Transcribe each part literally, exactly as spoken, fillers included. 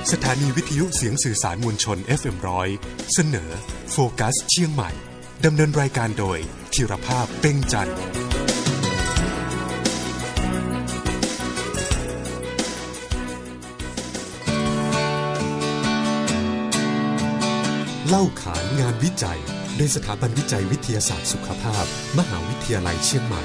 สถานีวิทยุเสียงสื่อสารมวลชน เอฟ เอ็ม หนึ่งร้อยเสนอโฟกัสเชียงใหม่ดำเนินรายการโดยธีรภาพเป้งจันทร์เล่าขานงานวิจัยโดยสถาบันวิจัยวิทยาศาสตร์สุขภาพมหาวิทยาลัยเชียงใหม่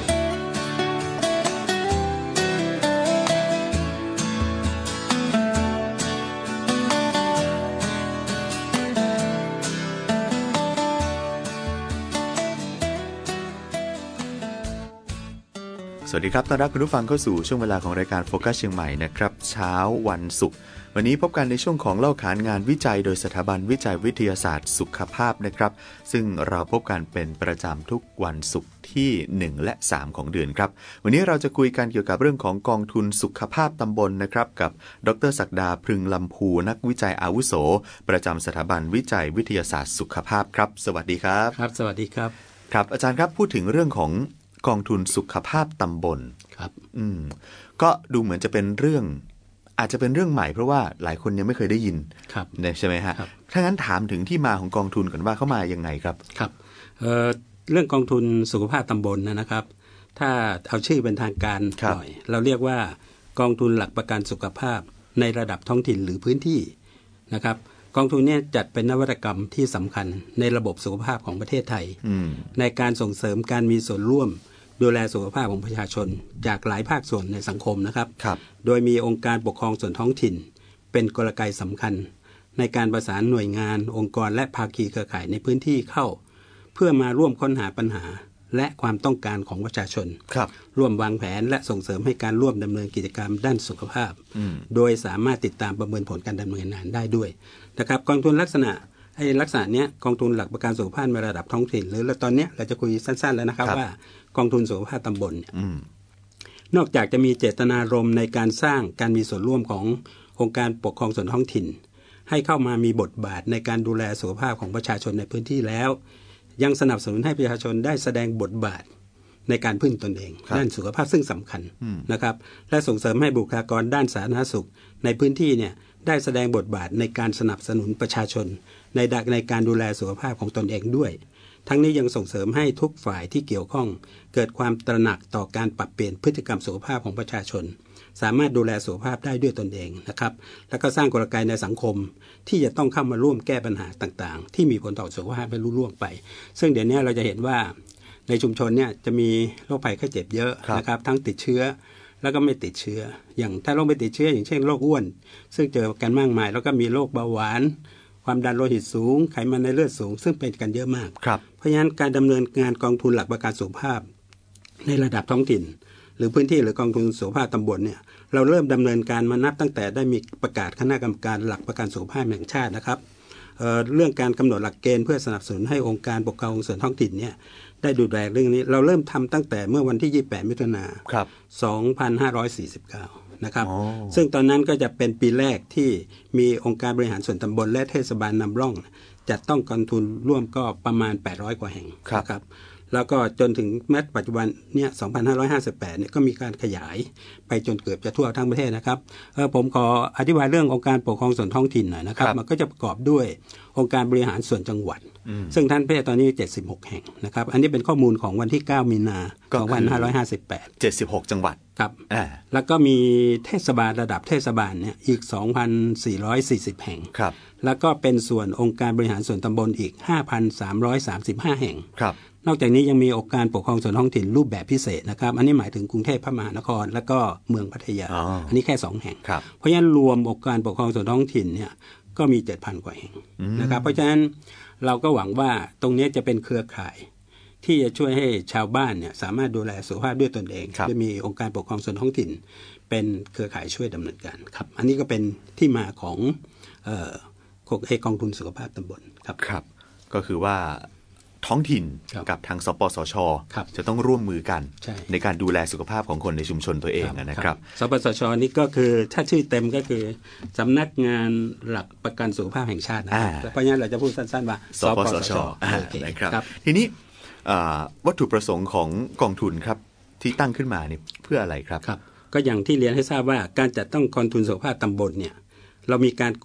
สวัสดีครับต้อนรับคุณผู้ฟังเข้าสู่ช่วงเวลาของรายการโฟกัสเชียงใหม่นะครับเช้าวันศุกร์วันนี้พบกันในช่วงของเล่าขานงานวิจัยโดยสถาบันวิจัยวิทยาศาสตร์สุขภาพนะครับซึ่งเราพบกันเป็นประจำทุกวันศุกร์ที่หนึ่งและสามของเดือนครับวันนี้เราจะคุยกันเกี่ยวกับเรื่องของกองทุนสุขภาพตำบลนะครับกับดร.ศักดาพรึงลำพูนักวิจัยอาวุโสประจำสถาบันวิจัยวิทยาศาสตร์สุขภาพครับสวัสดีครับครับสวัสดีครับครับอาจารย์ครับพูดถึงเรื่องของกองทุนสุขภาพตำบลครับอืมก็ดูเหมือนจะเป็นเรื่องอาจจะเป็นเรื่องใหม่เพราะว่าหลายคนยังไม่เคยได้ยินครับใช่ไหมฮะถ้างั้นถามถึงที่มาของกองทุนก่อนว่าเข้ามายังไงครับครับ เอ่อ เรื่องกองทุนสุขภาพตำบลนะครับถ้าเอาชื่อเป็นทางการหน่อยเราเรียกว่ากองทุนหลักประกันสุขภาพในระดับท้องถิ่นหรือพื้นที่นะครับกองทุนนี้จัดเป็นนวัตกรรมที่สำคัญในระบบสุขภาพของประเทศไทยในการส่งเสริมการมีส่วนร่วมดูแลสุขภาพของประชาชนจากหลายภาคส่วนในสังคมนะครับครับโดยมีองค์การปกครองส่วนท้องถิ่นเป็นกลไกสำคัญในการประสานหน่วยงานองค์กรและภาคีเครือข่ายในพื้นที่เข้าเพื่อมาร่วมค้นหาปัญหาและความต้องการของประชาชนครับร่วมวางแผนและส่งเสริมให้การร่วมดำเนินกิจกรรมด้านสุขภาพโดยสามารถติดตามประเมินผลการดำเนินงานได้ด้วยนะครับกองทุนลักษณะไอ้ลักษณะเนี้ยกองทุนหลักประกันสุขภาพในระดับท้องถิ่นหรือตอนนี้เราจะคุยสั้นๆแล้วนะครับว่ากองทุนสุขภาพตำบลเนี่ยนอกจากจะมีเจตนารมณ์ในการสร้างการมีส่วนร่วมขององค์การปกครองส่วนท้องถิ่นให้เข้ามามีบทบาทในการดูแลสุขภาพของประชาชนในพื้นที่แล้วยังสนับสนุนให้ประชาชนได้แสดงบทบาทในการพึ่งตนเองด้านสุขภาพซึ่งสำคัญนะครับและส่งเสริมให้บุคลากรด้านสาธารณสุขในพื้นที่เนี่ยได้แสดงบทบาทในการสนับสนุนประชาชนในในการดูแลสุขภาพของตนเองด้วยทั้งนี้ยังส่งเสริมให้ทุกฝ่ายที่เกี่ยวข้องเกิดความตระหนักต่อการปรับเปลี่ยนพฤติกรรมสุขภาพของประชาชนสามารถดูแลสุขภาพได้ด้วยตนเองนะครับแล้วก็สร้างกลไกในสังคมที่จะต้องเข้ามาร่วมแก้ปัญหาต่างๆที่มีผลต่อสุขภาพให้รุ่งเรืองไปซึ่งเดี๋ยวนี้เราจะเห็นว่าในชุมชนเนี่ยจะมีโรคภัยไข้เจ็บเยอะนะครับทั้งติดเชื้อแล้วก็ไม่ติดเชื้ออย่างถ้าโรคไม่ติดเชื้ออย่างเช่นโรคอ้วนซึ่งเจอกันมากมายแล้วก็มีโรคเบาหวานความดันโลหิตสูงไขมันในเลือดสูงซึ่งเป็นกันเยอะมากเพราะฉะนั้นการดำเนินงานกองทุนหลักประกันสุขภาพในระดับท้องถิ่นหรือพื้นที่หรือกองทุนสุขภาพตำบลเนี่ยเราเริ่มดำเนินการมานับตั้งแต่ได้มีประกาศคณะกรรมการหลักประกันสุขภาพแห่งชาตินะครับ เอ่อ เรื่องการกำหนดหลักเกณฑ์เพื่อสนับสนุนให้องค์การปกครองส่วนท้องถิ่นเนี่ยได้ดูแลเรื่องนี้เราเริ่มทำตั้งแต่เมื่อวันที่ยี่สิบแปดมิถุนายนสองพันห้าร้อยสี่สิบเก้านะครับซึ่งตอนนั้นก็จะเป็นปีแรกที่มีองค์การบริหารส่วนตำบลและเทศบาลนำร่องจัดต้องกองทุนร่วมก็ประมาณแปดร้อยกว่าแห่งนะครับแล้วก็จนถึงแม้ปัจจุบันเนี่ยสองพันห้าร้อยห้าสิบแปดเนี่ยก็มีการขยายไปจนเกือบจะทั่วทั้งประเทศนะครับเออผมขออธิบายเรื่ององค์การปกครองส่วนท้องถิ่นหน่อยนะครับมันก็จะประกอบด้วยองค์การบริหารส่วนจังหวัดซึ่งท่านประเทศตอนนี้เจ็ดสิบหกแห่งนะครับอันนี้เป็นข้อมูลของวันที่เก้ามีนาสองพันห้าร้อยห้าสิบแปดเจ็ดสิบหกจังหวัดครับแล้วก็มีเทศบาลระดับเทศบาลเนี่ยอีก สองพันสี่ร้อยสี่สิบ แห่งครับแล้วก็เป็นส่วนองค์การบริหารส่วนตำบลอีก ห้าพันสามร้อยสามสิบห้า แห่งครับนอกจากนี้ยังมีองค์การปกครองส่วนท้องถิ่นรูปแบบพิเศษนะครับอันนี้หมายถึงกรุงเทพพระมหานครแล้วก็เมืองพัทยา อ, อันนี้แค่สองแห่งเพราะฉะนั้นรวมองค์การปกครองส่วนท้องถิ่นเนี่ยก็มี เจ็ดพัน กว่าแห่งนะครับเพราะฉะนั้นเราก็หวังว่าตรงนี้จะเป็นเครือข่ายที่จะช่วยให้ชาวบ้านเนี่ยสามารถดูแลสุขภาพด้วยตนเองจะมีองค์การปกครองส่วนท้องถิ่นเป็นเครือข่ายช่วยดำเนินการครับอันนี้ก็เป็นที่มาของเอ่อกองทุนสุขภาพตำบลครับครับก็คือว่าท้องถิ่นกับทางสปสช.จะต้องร่วมมือกันใ, ในการดูแลสุขภาพของคนในชุมชนตัวเองนะครับสปสช.นี่ก็คือถ้าชื่อเต็มก็คือสำนักงานหลักประกันสุขภาพแห่งชาตินะครับเพราะงั้นเราจะพูดสั้นๆว่าสปสช.นะครับทีนี้วัตถุประสงค์ของกองทุนครับที่ตั้งขึ้นมาเนี่ยเพื่ออะไรครับครับก็อย่างที่เรียนให้ทราบว่าการจัดตั้งกองทุนสุขภาพตำบลเนี่ยเรามีการ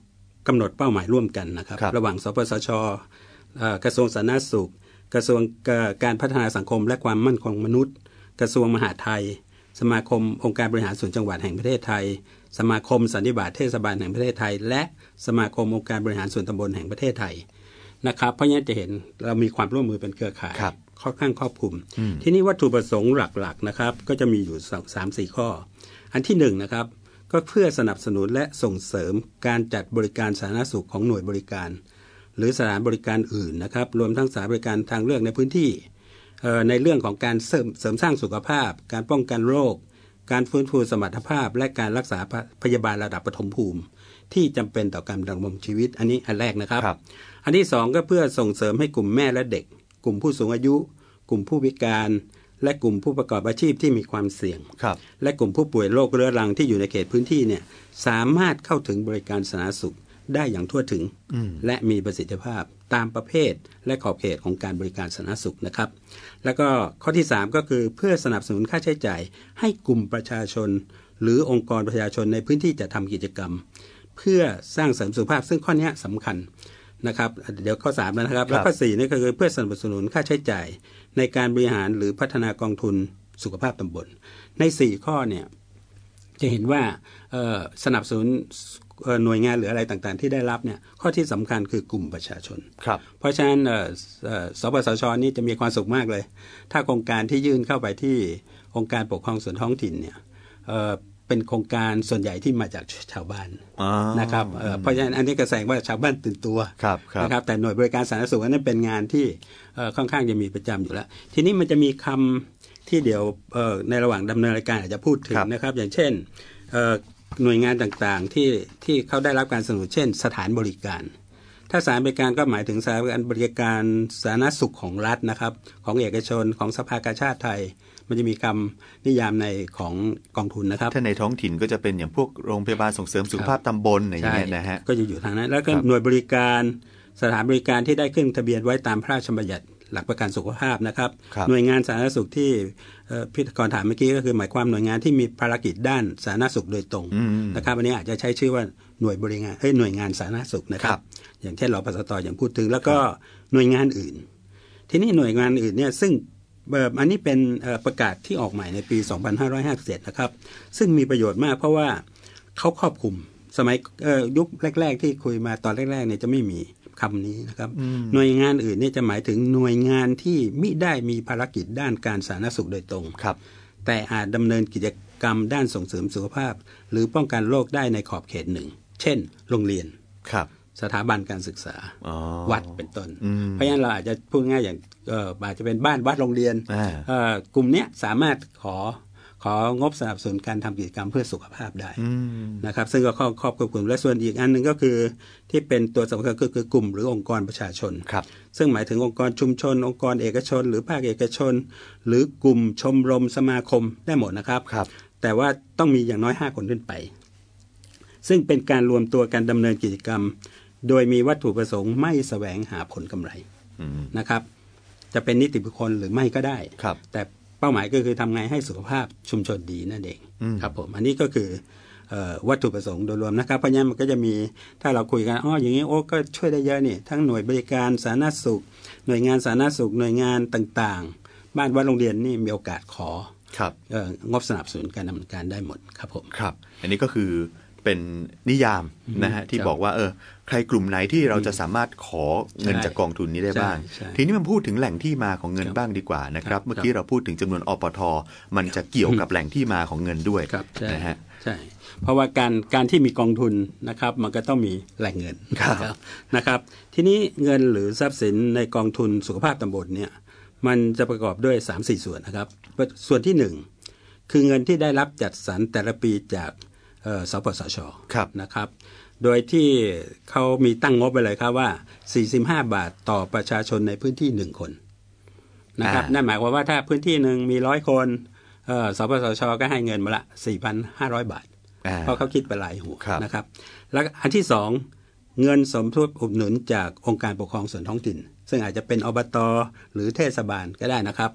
กำหนดเป้าหมายร่วมกันนะครับระหว่างสปสช.กระทรวงสาธารณสุขกระทรวงการพัฒนาสังคมและความมั่นคงมนุษย์กระทรวงมหาดไทยสมาคมองค์การบริหารส่วนจังหวัดแห่งประเทศไทยสมาคมสันนิบาตเทศบาลแห่งประเทศไทยและสมาคมองค์การบริหารส่วนตำบลแห่งประเทศไทยนะครับเพราะงั้นจะเห็นเรามีความร่วมมือเป็นเครือข่ายค่อนข้างครอบคลุมที่นี่วัตถุประสงค์หลักๆนะครับก็จะมีอยู่ สามถึงสี่ ข้ออันที่หนึ่งนะครับก็เพื่อสนับสนุนและส่งเสริมการจัดบริการสาธารณสุขของหน่วยบริการหรือสถานบริการอื่นนะครับรวมทั้งสถานบริการทางเลือกในพื้นที่ในเรื่องของการเสริมเสริมสร้างสุขภาพการป้องกันโรคการฟื้นฟูสมรรถภาพและการรักษาพยาบาลระดับปฐมภูมิที่จำเป็นต่อการดำรงชีวิตอันนี้อันแรกนะครับอันที่สองก็เพื่อส่งเสริมให้กลุ่มแม่และเด็กกลุ่มผู้สูงอายุกลุ่มผู้พิการและกลุ่มผู้ประกอบอาชีพที่มีความเสี่ยงและกลุ่มผู้ป่วยโรคเรื้อรังที่อยู่ในเขตพื้นที่เนี่ยสามารถเข้าถึงบริการสาธารณสุขได้อย่างทั่วถึงและมีประสิทธิภาพตามประเภทและขอบเขตของการบริการสาธารณสุขนะครับแล้วก็ข้อที่สามก็คือเพื่อสนับสนุนค่าใช้จ่ายให้กลุ่มประชาชนหรือองค์กรประชาชนในพื้นที่จะทำกิจกรรมเพื่อสร้างเสริมสุขภาพซึ่งข้อนี้สำคัญนะครับเดี๋ยวข้อสามแล้วนะครับแล้วข้อสี่นี่ก็คือเพื่อสนับสนุนค่าใช้จ่ายในการบริหารหรือพัฒนากองทุนสุขภาพตำบลในสี่ข้อเนี่ยจะเห็นว่าสนับสนุนหน่วยงานหรืออะไรต่างๆที่ได้รับเนี่ยข้อที่สำคัญคือกลุ่มประชาชนครับเพราะฉะนั้นสปสช.นี่จะมีความสุขมากเลยถ้าโครงการที่ยื่นเข้าไปที่องค์การปกครองส่วนท้องถิ่นเนี่ยเป็นโครงการส่วนใหญ่ที่มาจากชาวบ้านนะครับเพราะฉะนั้นอันนี้ก็แสดงว่าชาวบ้านตื่นตัวนะครับแต่หน่วยบริการสาธารณสุขนั้นเป็นงานที่ค่อนข้างจะมีประจำอยู่แล้วทีนี้มันจะมีคำที่เดี๋ยวในระหว่างดำเนินรายการอาจจะพูดถึงนะครับอย่างเช่นหน่วยงานต่างๆที่ที่เขาได้รับการสนับสนุนเช่นสถานบริการถ้าสถานบริการก็หมายถึงสถานบริการสาธารณสุขของรัฐนะครับของเอกชนของสภากาชาติไทยมันจะมีคำนิยามในของกองทุนนะครับถ้าในท้องถิ่นก็จะเป็นอย่างพวกโรงพยาบาลส่งเสริมสุขภาพตำบลอย่างเงี้ยนะฮะก็จะอยู่ทางนั้นแล้วก็หน่วยบริการสถานบริการที่ได้ขึ้นทะเบียนไว้ตามพระราชบัญญัติหลักประกันสุขภาพนะครับหน่วยงานสาธารณสุขที่พิธีกรถามเมื่อกี้ก็คือหมายความหน่วยงานที่มีภารกิจด้านสาธารณสุขโดยตรงนะครับอันนี้อาจจะใช้ชื่อว่าหน่วยบริงานเอ้ยหน่วยงานสาธารณสุขนะครับอย่างเช่นรปสต.อย่างพูดถึงแล้วก็หน่วยงานอื่นทีนี้หน่วยงานอื่นเนี่ยซึ่งอันนี้เป็นประกาศที่ออกใหม่ในปีสองพันห้าร้อยห้าสิบเจ็ดนะครับซึ่งมีประโยชน์มากเพราะว่าเขาครอบคลุมสมัยยุคแรกๆที่คุยมาตอนแรกๆเนี่ยจะไม่มีคำนี้นะครับหน่วยงานอื่นนี่จะหมายถึงหน่วยงานที่มิได้มีภารกิจด้านการสาธารณสุขโดยตรงแต่อาจดำเนินกิจกรรมด้านส่งเสริมสุขภาพหรือป้องกันโรคได้ในขอบเขตหนึ่งเช่นโรงเรียนสถาบันการศึกษาวัดเป็นต้นเพราะฉะนั้นเราอาจจะพูดง่ายอย่างอาจจะเป็นบ้านวัดโรงเรียนกลุ่มนี้สามารถขอของบสนับสนุนการทำกิจกรรมเพื่อสุขภาพได้นะครับซึ่งก็ครอบคลุมและส่วนอีกอันหนึ่งก็คือที่เป็นตัวสำคัญก็คือกลุ่มหรือองค์กรประชาชนซึ่งหมายถึงองค์กรชุมชนองค์กรเอกชนหรือภาคเอกชนหรือกลุ่มชมรมสมาคมได้หมดนะครับแต่ว่าต้องมีอย่างน้อยห้าคนขึ้นไปซึ่งเป็นการรวมตัวกันดำเนินกิจกรรมโดยมีวัตถุประสงค์ไม่แสวงหาผลกำไรนะครับจะเป็นนิติบุคคลหรือไม่ก็ได้แต่เป้าหมายก็คือทำไงให้สุขภาพชุมชนดีนั่นเองครับผมอันนี้ก็คือวัตถุประสงค์โดยรวมนะครับเพราะฉะนั้นมันก็จะมีถ้าเราคุยกันอ๋ออย่างนี้โอ้ก็ช่วยได้เยอะนี่ทั้งหน่วยบริการสาธารณสุขหน่วยงานสาธารณสุขหน่วยงานต่างๆบ้านวัดโรงเรียนนี่มีโอกาสของบสนับสนุนการดำเนินการได้หมดครับผมครับอันนี้ก็คือเป็นนิยามนะฮะที่บอกว่าเออใครกลุ่มไหนที่เราจะสามารถขอเงินจากกองทุนนี้ได้บ้างทีนี้มันพูดถึงแหล่งที่มาของเงินบ้างดีกว่านะครับเมื่อกี้เราพูดถึงจำนวนอปท.มันจะเกี่ยวกับแหล่งที่มาของเงินด้วยนะฮะใช่เพราะว่าการการที่มีกองทุนนะครับมันก็ต้องมีแหล่งเงินนะครับทีนี้เงินหรือทรัพย์สินในกองทุนสุขภาพตำบลเนี่ยมันจะประกอบด้วย สามถึงสี่ ส่วนนะครับส่วนที่หนึ่งคือเงินที่ได้รับจัดสรรแต่ละปีจากสปสช.นะครับโดยที่เขามีตั้งงบไปเลยครับว่าสี่สิบห้าบาทต่อประชาชนในพื้นที่หนึ่งคนนะครับนั่นหมายความว่าถ้าพื้นที่หนึ่งมีร้อยคนสปสช.ก็ให้เงินมาละ สี่พันห้าร้อย บาทเพราะเขาคิดเป็นรายหัวนะครับแล้วอันที่สองเงินสมทบอุดหนุนจากองค์การปกครองส่วนท้องถิ่นซึ่งอาจจะเป็นอบต.หรือเทศบาลก็ได้นะครับ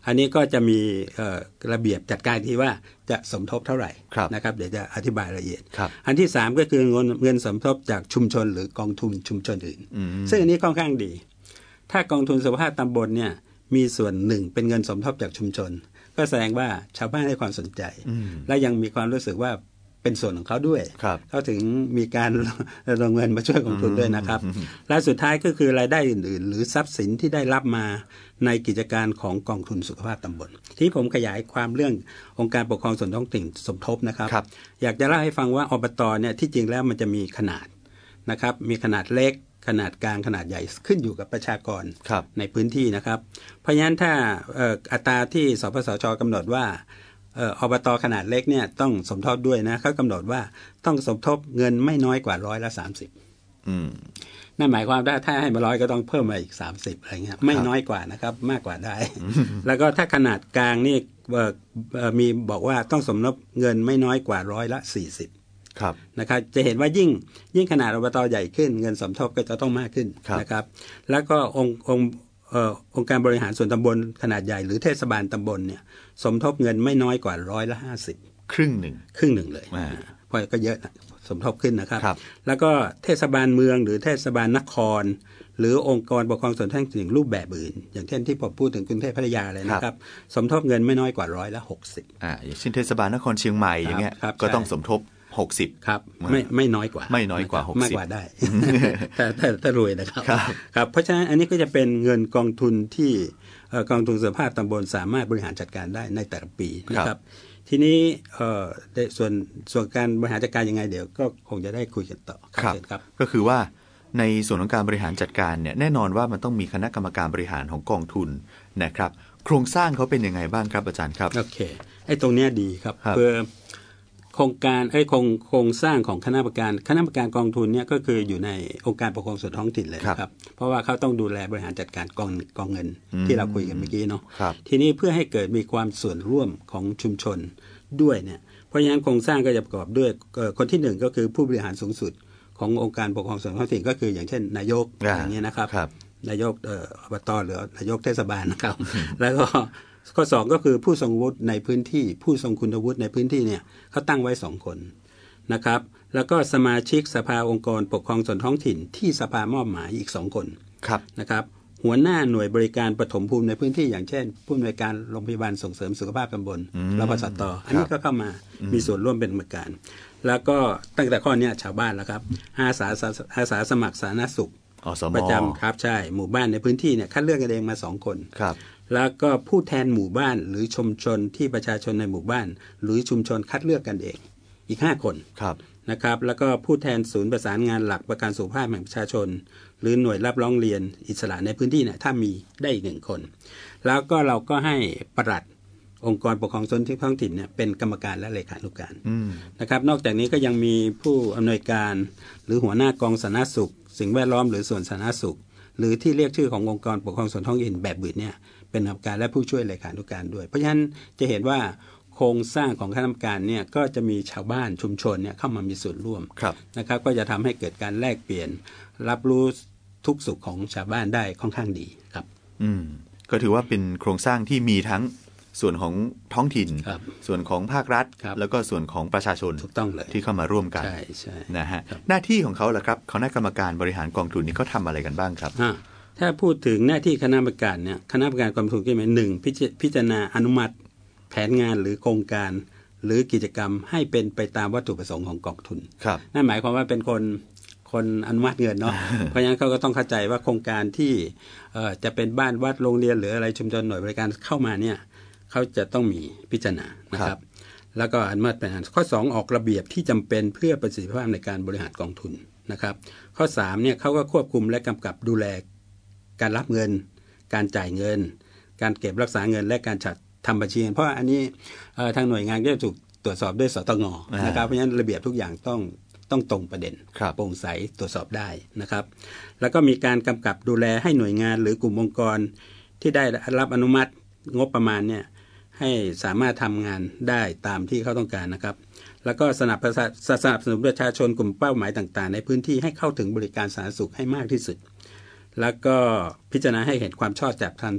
อันนี้ก็จะมีระเบียบจัดการที่ว่าจะสมทบเท่าไหร่นะครับเดี๋ยวจะอธิบายละเอียดอันที่สามก็คือเงินเงินสมทบจากชุมชนหรือกองทุนชุมชนอื่นซึ่งอันนี้ค่อนข้างดีถ้ากองทุนสุขภาพตำบลเนี่ยมีส่วนหนึ่งเป็นเงินสมทบจากชุมชนก็แสดงว่าชาวบ้านให้ความสนใจและยังมีความรู้สึกว่าเป็นส่วนของเขาด้วยเขาถึงมีการระดมเงินมาช่วยกองทุนด้วยนะครับและสุดท้ายก็คือรายได้อื่นๆหรือทรัพย์สินที่ได้รับมาในกิจการของกองทุนสุขภาพตำบลที่ผมขยายความเรื่ององค์การปกครองส่วนท้องถิ่นสมทบนะครับอยากจะเล่าให้ฟังว่าอบตเนี่ยที่จริงแล้วมันจะมีขนาดนะครับมีขนาดเล็กขนาดกลางขนาดใหญ่ขึ้นอยู่กับประชากรในพื้นที่นะครับเพราะฉะนั้นถ้าอัตราที่สปสช.กำหนดว่าอบต.ขนาดเล็กเนี่ยต้องสมทบด้วยนะเขากำหนดว่าต้องสมทบเงินไม่น้อยกว่าร้อยละสามสิบนั่นหมายความว่าถ้าให้มาร้อยก็ต้องเพิ่มมาอีกสามสิบอะไรเงี้ยไม่น้อยกว่านะครับมากกว่าได้ แล้วก็ถ้าขนาดกลางนี่มีบอกว่าต้องสมทบเงินไม่น้อยกว่าร้อยละสี่สิบนะครับจะเห็นว่ายิ่งยิ่งขนาดอบต.ใหญ่ขึ้นเงินสมทบก็จะต้องมากขึ้นนะครับแล้วก็องค์องค์เอ่อองค์การบริหารส่วนตำบลขนาดใหญ่หรือเทศบาลตำบลเนี่ยสมทบเงินไม่น้อยกว่าร้อยละห้าสิบครึ่งหนึ่งครึ่งหนึ่งเลยเพราะก็เยอะนะสมทบขึ้นนะครับแล้วก็เทศบาลเมืองหรือเทศบาลนครหรือองค์กรปกครองส่วนท้องถิ่นรูปแบบอื่นอย่างเช่นที่ผมพูดถึงกรุงเทพพัทยาเลยนะครับสมทบเงินไม่น้อยกว่าร้อยละหกสิบอ่าอย่างเช่นเทศบาลนครเชียงใหม่อย่างเงี้ยก็ต้องสมทบหกสิบครับไม่ไม่น้อยกว่าไม่น้อยกว่าหกสิบมากกว่าได้ แต่ถ้าถ้ารวยนะครับครับเพราะฉะนั้นอันนี้ก็จะเป็นเงินกองทุนที่กองทุนสุขภาพตำบลสามารถบริหารจัดการได้ในแต่ละปีนะครับทีนี้ส่วนส่วนการบริหารจัดการยังไงเดี๋ยวก็คงจะได้คุยกันต่อครับก็คือว่าในส่วนของการบริหารจัดการเนี่ยแน่นอนว่ามันต้องมีคณะกรรมการบริหารของกองทุนนะครับโครงสร้างเขาเป็นยังไงบ้างครับอาจารย์ครับโอเคไอ้ตรงนี้ดีครับเพื่อโครงการไอ้โครงโครงสร้างของคณะกรรมการคณะกรรมการกองทุนเนี่ยก็คืออยู่ในองค์การปกครองส่วนท้องถิ่นเลยครับเพราะว่าเขาต้องดูแลบริหารจัดการกองกองเงินที่เราคุยกันเมื่อกี้เนาะทีนี้เพื่อให้เกิดมีความส่วนร่วมของชุมชนด้วยเนี่ยเพราะฉะนั้นโครงสร้างก็จะประกอบด้วยคนที่หนึ่งก็คือผู้บริหารสูงสุดขององค์การปกครองส่วนท้องถิ่นก็คืออย่างเช่นนายกอย่างเงี้ยนะครับนายกอบต.หรือนายกเทศบาลนะครับแล้วก็ข้อสองก็คือผู้ทรงวุฒิในพื้นที่ผู้ทรงคุณวุฒิในพื้นที่เนี่ยเขาตั้งไว้สองคนนะครับแล้วก็สมาชิกสภาองค์กรปกครองส่วนท้องถิ่นที่สภามอบหมายอีกสองคนนะครับหัวหน้าหน่วยบริการปฐมภูมิในพื้นที่อย่างเช่นผู้อำนวยการโรงพยาบาลส่งเสริมสุขภาพตำบลรพสต.อันนี้ก็เข้ามามีส่วนร่วมเป็นกรรมการแล้วก็ตั้งแต่ข้อนี้ชาวบ้านแล้วครับอาสาอาสาสมัครสาธารณสุขประจำครับใช่หมู่บ้านในพื้นที่เนี่ยคัดเลือกกันเองมาสองคนแล้วก็ผู้แทนหมู่บ้านหรือชุมชนที่ประชาชนในหมู่บ้านหรือชุมชนคัดเลือกกันเองอีกห้าคนนะครับแล้วก็ผู้แทนศูนย์ประสานงานหลักประกันสุขภาพแห่งประชาชนหรือหน่วยรับร้องเรียนอิสระในพื้นที่เนี่ยถ้ามีได้อีกหนึ่งคนแล้วก็เราก็ให้ปลัดองค์กรปกครองส่วนท้องถิ่นเนี่ยเป็นกรรมการและเลขานุการนะครับนอกจากนี้ก็ยังมีผู้อำนวยการหรือหัวหน้ากองสาธารณสุขสิ่งแวดล้อมหรือส่วนสาธารณสุขหรือที่เรียกชื่อขององค์กรปกครองส่วนท้องถิ่นแบบอื่นเนี่ยเป็นกรรมการและผู้ช่วยเลขานุการด้วยเพราะฉะนั้นจะเห็นว่าโครงสร้างของคณะกรรมการเนี่ยก็จะมีชาวบ้านชุมชนเนี่ยเข้ามามีส่วนร่วมนะครับก็จะทำให้เกิดการแลกเปลี่ยนรับรู้ทุกสุขของชาวบ้านได้ค่อนข้างดีครับอืมก็ถือว่าเป็นโครงสร้างที่มีทั้งส่วนของท้องถิ่นส่วนของภาครัฐแล้วก็ส่วนของประชาชนถูกต้องเลยที่เข้ามาร่วมกันนะฮะหน้าที่ของเขาล่ะครับคณะกรรมการบริหารกองทุนนี้เขาทำอะไรกันบ้างครับถ้าพูดถึงหน้าที่คณะกรรมการเนี่ยคณะกรรมการกองทุนก็หมายหนึ่งพิจารณาอนุมัติแผนงานหรือโครงการหรือกิจกรรมให้เป็นไปตามวัตถุประสงค์ของกองทุนนั่นหมายความว่าเป็นคนคนอนุมัติเงินเนาะ เพราะฉะนั้นเขาก็ต้องเข้าใจว่าโครงการที่จะเป็นบ้านวัดโรงเรียนหรืออะไรชุมชนหน่วยบริการเข้ามาเนี่ยเขาจะต้องมีพิจารณานะครับแล้วก็อนุมัติแผนข้อสองออกระเบียบที่จำเป็นเพื่อประสิทธิภาพในการบริหารกองทุนนะครับข้อสามเนี่ยเขาก็ควบคุมและกำกับดูแลการรับเงินการจ่ายเงินการเก็บรักษาเงินและการจัดทำบัญชีเพราะอันนี้ทางหน่วยงานก็จะถูกตรวจสอบด้วยสตง.นะครับเพราะฉะนั้นระเบียบทุกอย่างต้องต้องตรงประเด็นโปร่งใสตรวจสอบได้นะครับแล้วก็มีการกำกับดูแลให้หน่วยงานหรือกลุ่มองค์กรที่ได้รับอนุมัติงบประมาณเนี่ยให้สามารถทำงานได้ตามที่เขาต้องการนะครับแล้วก็สนับสนุนประชาชนกลุ่มเป้าหมายต่างๆในพื้นที่ให้เข้าถึงบริการสาธารณสุขให้มากที่สุดแล้วก็พิจารณาให้เห็นความชอบจากการสรุป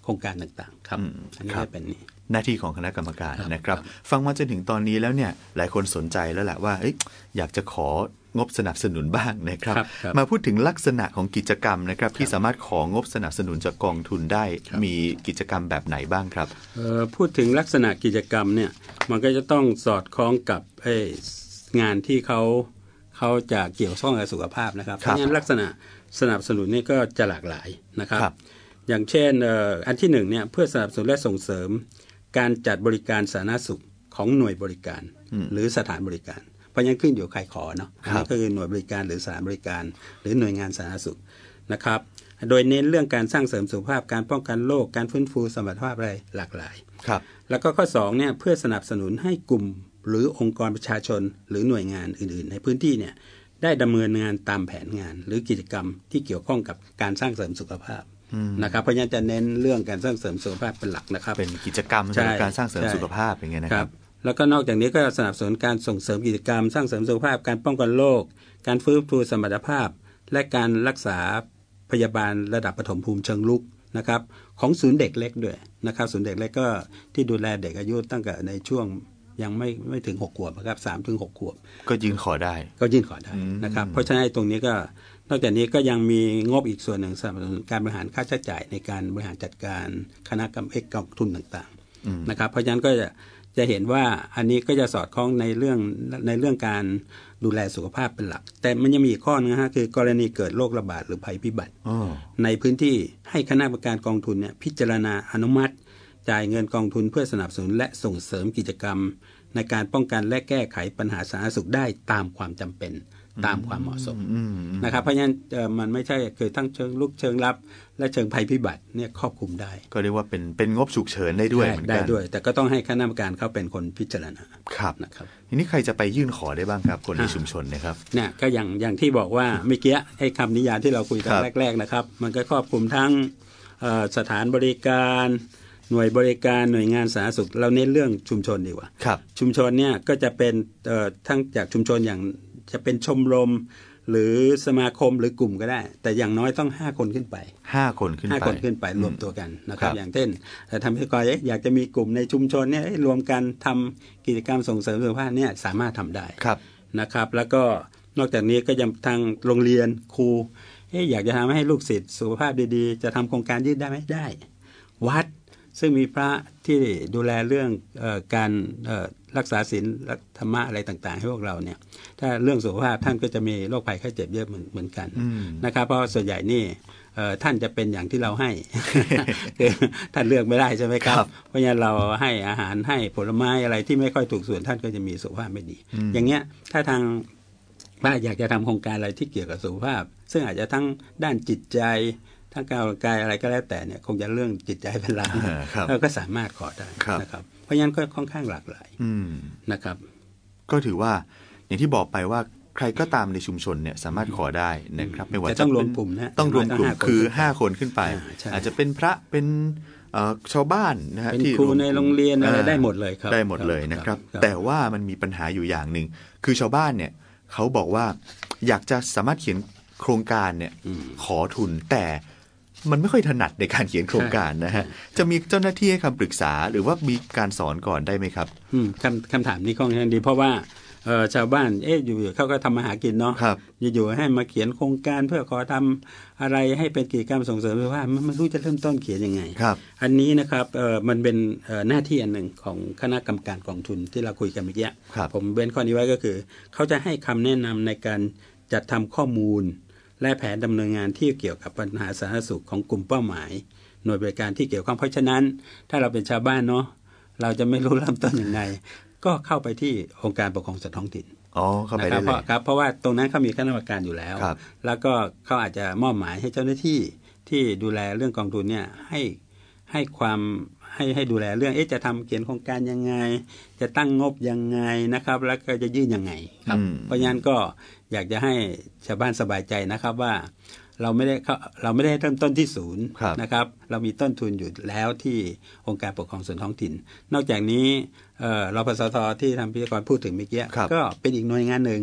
โครงการต่างๆครับอันนี้เป็นนี่หน้าที่ของคณะกรรมการนะครับฟังมาจนถึงตอนนี้แล้วเนี่ยหลายคนสนใจแล้วแหละว่าอยากจะของบสนับสนุนบ้างนะครับมาพูดถึงลักษณะของกิจกรรมนะครับที่สามารถของบสนับสนุนจากกองทุนได้มีกิจกรรมแบบไหนบ้างครับพูดถึงลักษณะกิจกรรมเนี่ยมันก็จะต้องสอดคล้องกับงานที่เขาเขาจะเกี่ยวข้องกับสุขภาพนะครับเพราะฉะนั้นลักษณะสนับสนุนนี่ก็จะหลากหลายนะครับอย่างเช่นอันที่หนึ่งเนี่ยเพื่อสนับสนุนและส่งเสริมการจัดบริการสาธารณสุขของหน่วยบริการหรือสถานบริการเพราะยังขึ้นอยู่ใครขอเนาะนี่ก็คือหน่วยบริการหรือสถานบริการหรือหน่วยงานสาธารณสุขนะครับโดยเน้นเรื่องการสร้างเสริมสุขภาพการป้องกันโรคการฟื้นฟูสมรรถภาพอะไรหลากหลายครับแล้วก็ข้อสองเนี่ยเพื่อสนับสนุนให้กลุ่มหรือองค์กรประชาชนหรือหน่วยงานอื่นๆในพื้นที่เนี่ยได้ดำเนินงานตามแผนงานหรือกิจกรรมที่เกี่ยวข้องกับการสร้างเสริมสุขภาพนะครับเพราะฉะนั้นจะเน้นเรื่องการสร้างเสริมสุขภาพเป็นหลักนะครับเป็นกิจกรรมสำหรับการสร้างเสริมสุขภาพอย่างเงี้ยนะครับแล้วก็นอกจากนี้ก็สนับสนุนการส่งเสริมกิจกรรมสร้างเสริมสุขภาพการป้องกันโรคการฟื้นฟูสมรรถภาพและการรักษาพยาบาลระดับปฐมภูมิเชิงรุกนะครับของศูนย์เด็กเล็กด้วยนะครับศูนย์เด็กเล็กก็ที่ดูแลเด็กอายุตั้งแต่ในช่วงยังไม่ไม่ถึงหกขวบนะครับสามถึงหกขวบก็ยื่นขอได้ก็ยื่นขอได้นะครับเพราะฉะนั้นตรงนี้ก็นอกจากนี้ก็ยังมีงบอีกส่วนหนึ่งสำหรับการบริหารค่าใช้จ่ายในการบริหารจัดการคณะกรรมการกองทุนต่างๆนะครับเพราะฉะนั้นก็จะจะเห็นว่าอันนี้ก็จะสอดคล้องในเรื่องในเรื่องการดูแลสุขภาพเป็นหลักแต่มันยังมีอีกข้อนึงนะฮะคือกรณีเกิดโรคระบาดหรือภัยพิบัติในพื้นที่ให้คณะกรรมการกองทุนเนี่ยพิจารณาอนุมัติจ่ายเงินกองทุนเพื่อสนับสนุนและส่งเสริมกิจกรรมในการป้องกันและแก้ไขปัญหาสาธารณสุขได้ตามความจำเป็นตามความเหมาะสมนะครับเพราะฉะนั้นมันไม่ใช่คือทั้งเชิงลุกเชิงรับและเชิงภัยพิบัติเนี่ยครอบคลุมได้ก็เรียกว่าเป็นเป็นงบฉุกเฉินได้ด้วยเหมือนกันได้ด้วยแต่ก็ต้องให้คณะกรรมการเขาเป็นคนพิจารณาครับนะครับทีนี้ใครจะไปยื่นขอได้บ้างครับคนในชุมชนนะครับเนี่ยก็อย่างอย่างที่บอกว่าเมื่อกี้ไอ้คำนิยามที่เราคุยกันแรกๆนะครับมันก็ครอบคลุมทั้งสถานบริการหน่วยบริการหน่วยงานสาธารณสุขเราเน้นเรื่องชุมชนดีกว่าชุมชนเนี่ยก็จะเป็นทั้งจากชุมชนอย่างจะเป็นชมรมหรือสมาคมหรือกลุ่มก็ได้แต่อย่างน้อยต้องห้าคนขึ้นไปห้าคนขึ้นไปห้าคนขึ้นไปรวมตัวกันนะครับอย่างเช่นทำให้ก่อนอยากจะมีกลุ่มในชุมชนเนี่ยรวมกันทำกิจกรรมส่งเสริมสุขภาพเนี่ยสามารถทำได้นะครับแล้วก็นอกจากนี้ก็ยังทางโรงเรียนครูอยากจะทำให้ลูกศิษย์สุขภาพดีๆจะทำโครงการยื่นได้ไหมได้วัดซึ่งมีพระที่ดูแลเรื่องเอ่อการเอ่อรักษาศีลธรรมะอะไรต่างๆให้พวกเราเนี่ยถ้าเรื่องสุขภาพท่านก็จะมีโรคภัยไข้เจ็บเยอะเหมือนเหมือนกันนะครับเพราะส่วนใหญ่นี่ท่านจะเป็นอย่างที่เราให้ ท่านเลือกไม่ได้ใช่ไหมครับเพราะฉะนั้นเราให้อาหารให้ผลไม้อะไรที่ไม่ค่อยถูกส่วนท่านก็จะมีสุขภาพไม่ดีอย่างเงี้ยถ้าทางบ้านอยากจะทำโครงการอะไรที่เกี่ยวกับสุขภาพซึ่งอาจจะทั้งด้านจิตใจทั้งการออกกำลังกายอะไรก็แล้วแต่เนี่ยคงจะเรื่องจิตใจเป็นหลักเราก็สามารถขอได้นะครับเพราะฉะนั้นก็ค่อนข้างหลากหลายนะครับก็ถือว่าอย่างที่บอกไปว่าใครก็ตามในชุมชนเนี่ยสามารถขอได้นะครับไม่ว่าจะต้องรวมกลุ่มนะต้องรวมกลุ่มคือห้าคนขึ้นไปอาจจะเป็นพระเป็นชาวบ้านนะฮะที่ครูในโรงเรียนอะไรได้หมดเลยครับได้หมดเลยนะครับแต่ว่ามันมีปัญหาอยู่อย่างหนึ่งคือชาวบ้านเนี่ยเขาบอกว่าอยากจะสามารถเขียนโครงการเนี่ยขอทุนแต่มันไม่ค่อยถนัดในการเขียนโครงการนะฮะจะมีเจ้าหน้าที่ให้คำปรึกษาหรือว่ามีการสอนก่อนได้ไหมครับคำคำถามนี้ค่อนข้างดีเพราะว่าชาวบ้านเอ๊ะอยู่ๆเขาก็ทำมาหากินเนาะอยู่ๆให้มาเขียนโครงการเพื่อขอทำอะไรให้เป็นกิจกรรมส่งเสริมสุขภาพมันไม่รู้จะเริ่มต้นเขียนยังไงอันนี้นะครับมันเป็นหน้าที่อันหนึ่งของคณะกรรมการกองทุนที่เราคุยกันเมื่อกี้ผมเว้นข้อนี้ไว้ก็คือเขาจะให้คำแนะนำในการจัดทำข้อมูลและแผนดำเนินงานที่เกี่ยวกับปัญหาสาธารณสุขของกลุ่มเป้าหมายหน่วยบริการที่เกี่ยวข้องเพราะฉะนั้นถ้าเราเป็นชาวบ้านเนาะเราจะไม่รู้เริ่มต้นยังไงก็เข้าไปที่องค์การปกครองส่วนท้องถิ่นอ๋อเข้าไปได้เลยครับเพราะว่าตรงนั้นเขามีคณะกรรมการอยู่แล้วแล้วก็เขาอาจจะมอบหมายให้เจ้าหน้าที่ที่ดูแลเรื่องกองทุนเนี่ยให้ให้ความให้ให้ดูแลเรื่องเอ๊ะจะทำเขียนโครงการยังไงจะตั้งงบยังไงนะครับแล้วก็จะยื่นยังไงครับเพราะฉะนั้นก็อยากจะให้ชาวบ้านสบายใจนะครับว่าเราไม่ได้เราไม่ได้เริ่มต้นที่ศูนย์นะครับเรามีต้นทุนอยู่แล้วที่องค์การปกครองส่วนท้องถิ่นนอกจากนี้รพสทที่ทำพิธีกรพูดถึงเมื่อกี้ก็เป็นอีกหน่วยงานหนึ่ง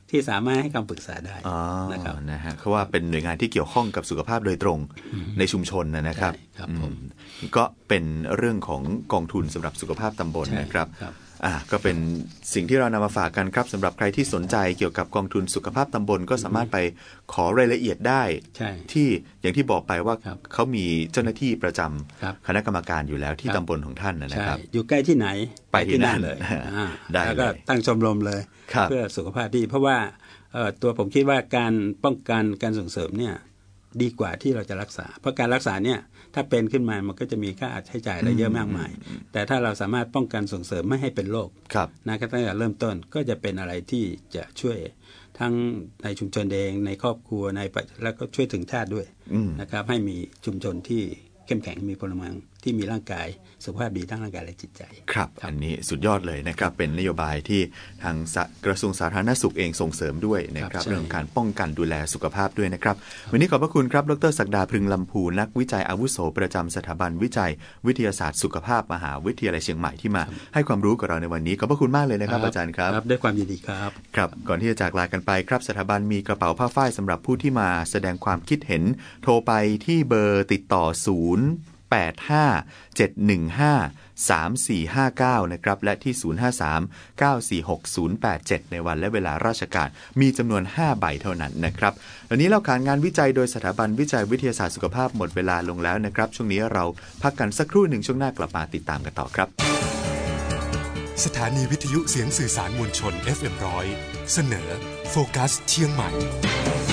ที่สามารถให้คำปรึกษาได้นะครับนะฮะเพราะว่าเป็นหน่วยงานที่เกี่ยวข้องกับสุขภาพโดยตรงในชุมชนนะครับครับผมก็เป็นเรื่องของกองทุนสำหรับสุขภาพตำบลนะครับอ่าก็เป็นสิ่งที่เรานำมาฝากกันครับสำหรับใครที่สนใจเกี่ยวกับกองทุนสุขภาพตำบลก็สามารถไปขอรายละเอียดได้ที่อย่างที่บอกไปว่าเขามีเจ้าหน้าที่ประจำคณะกรรมการอยู่แล้วที่ตำบลของท่านนะครับอยู่ใกล้ที่ไหนไปที่นั่นเลยแล้วก็ตั้งชมรมเลยเพื่อสุขภาพดีเพราะว่าตัวผมคิดว่าการป้องกันการส่งเสริมเนี่ยดีกว่าที่เราจะรักษาเพราะการรักษาเนี่ยถ้าเป็นขึ้นมามันก็จะมีค่าใช้จ่ายอะไรเยอะมากมายแต่ถ้าเราสามารถป้องกันส่งเสริมไม่ให้เป็นโรคนะตั้งแต่เริ่มต้นก็จะเป็นอะไรที่จะช่วยทั้งในชุมชนเองในครอบครัวในแล้วก็ช่วยถึงชาติด้วยนะครับให้มีชุมชนที่เข้มแข็งมีพลเมืองที่มีร่างกายสุขภาพดีทั้งร่างกายและจิตใจครับอันนี้สุดยอดเลยนะครับเป็นนโยบายที่ทางกระทรวงสาธารณสุขเองส่งเสริมด้วยนะครับเรื่องการป้องกันดูแลสุขภาพด้วยนะครับวันนี้ขอบพระคุณครับดร.ศักดาพรึงลำพูนักวิจัยอาวุโสประจำสถาบันวิจัยวิทยาศาสตร์สุขภาพมหาวิทยาลัยเชียงใหม่ที่มาให้ความรู้กับเราในวันนี้ขอบพระคุณมากเลยนะครับอาจารย์ครับครับด้วยความยินดีครับครับก่อนที่จะจากลากันไปครับสถาบันมีกระเป๋าผ้าฝ้ายสำหรับผู้ที่มาแสดงความคิดเห็นโทรไปที่เบอร์ติดต่อศูนย์ แปด ห้า เจ็ด หนึ่ง ห้า สาม สี่ ห้า เก้านะครับและที่ศูนย์ ห้า สาม เก้า สี่ หก ศูนย์ แปด เจ็ดในวันและเวลาราชการมีจำนวนห้าใบเท่านั้นนะครับวันนี้เราขานงานวิจัยโดยสถาบันวิจัยวิทยาศาสตร์สุขภาพหมดเวลาลงแล้วนะครับช่วงนี้เราพักกันสักครู่หนึ่งช่วงหน้ากลับมาติดตามกันต่อครับสถานีวิทยุเสียงสื่อสารมวลชน เอฟ เอ็ม หนึ่งร้อยเสนอโฟกัสเชียงใหม่